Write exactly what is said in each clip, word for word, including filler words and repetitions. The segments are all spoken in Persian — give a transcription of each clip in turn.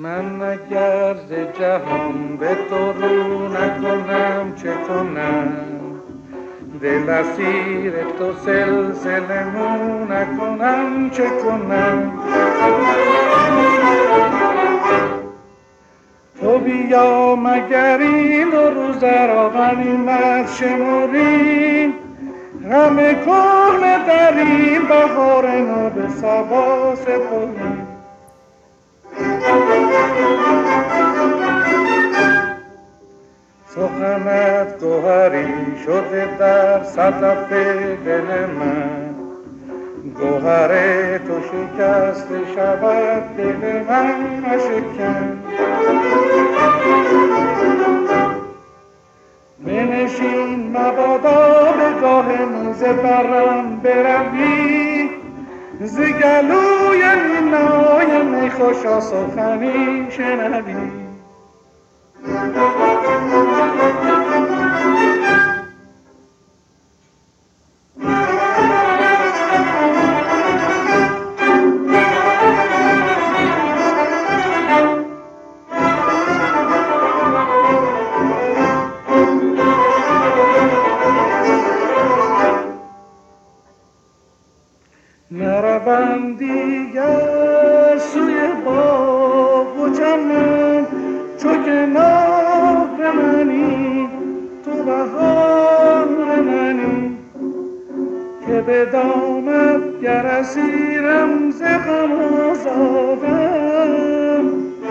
من اگر ز جهان به تو رو نکنم چه کنم؟ دل اسیر تو سلسله مو نکنم چه کنم؟ تو بیا مگر این دو روز را غنیمت شمریم، غم کهنه در این بهار نو به صبا سپریم. سخنت گوهری شده در صدف دل من، گوهر تو شکسته شود دل من مشکن. بنشین مبادا به گاه موزه برم بروی، ز گلوی نای می خوشا سخنی شنوی. نروم دیگر سوی باغ و چمن، چو کنار منی تو بهار منی، که به دامت گر اسیرم ز غم و زاغم.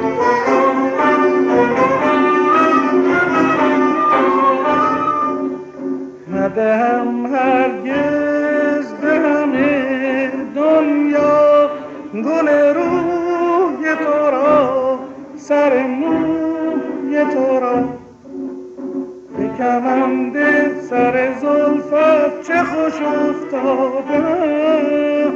ندهم هرگز به همه دنیا گل روی تو را، سر موی تو را، به کمند سر زلفت چه خوش افتادم.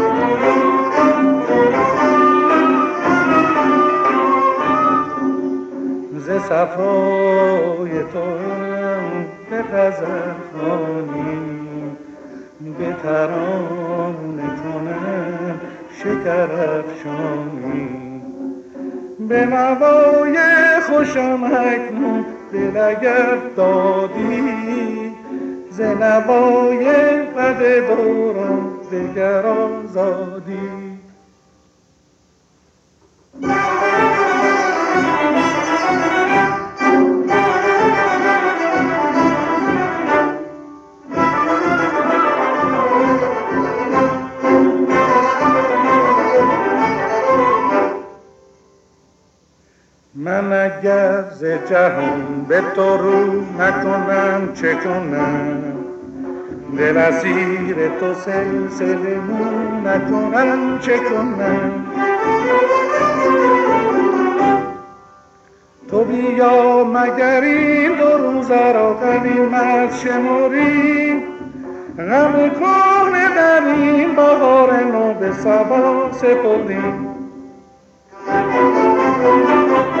ز صفای تو به غزل خوانی، به ترانه کنم شکر افشانی. به نوای خوشم اکنون دل اگر دادی، ز نوای بد دوران دگر آزادی. من اگر ز جهان به تو رو نکنم چه کنم؟ دل اسیر تو سلسله مو نکنم چه کنم؟ تو بیا مگر این دو روز را غنیمت شمریم، غم کهنه در این بهار نو به صبا سپریم.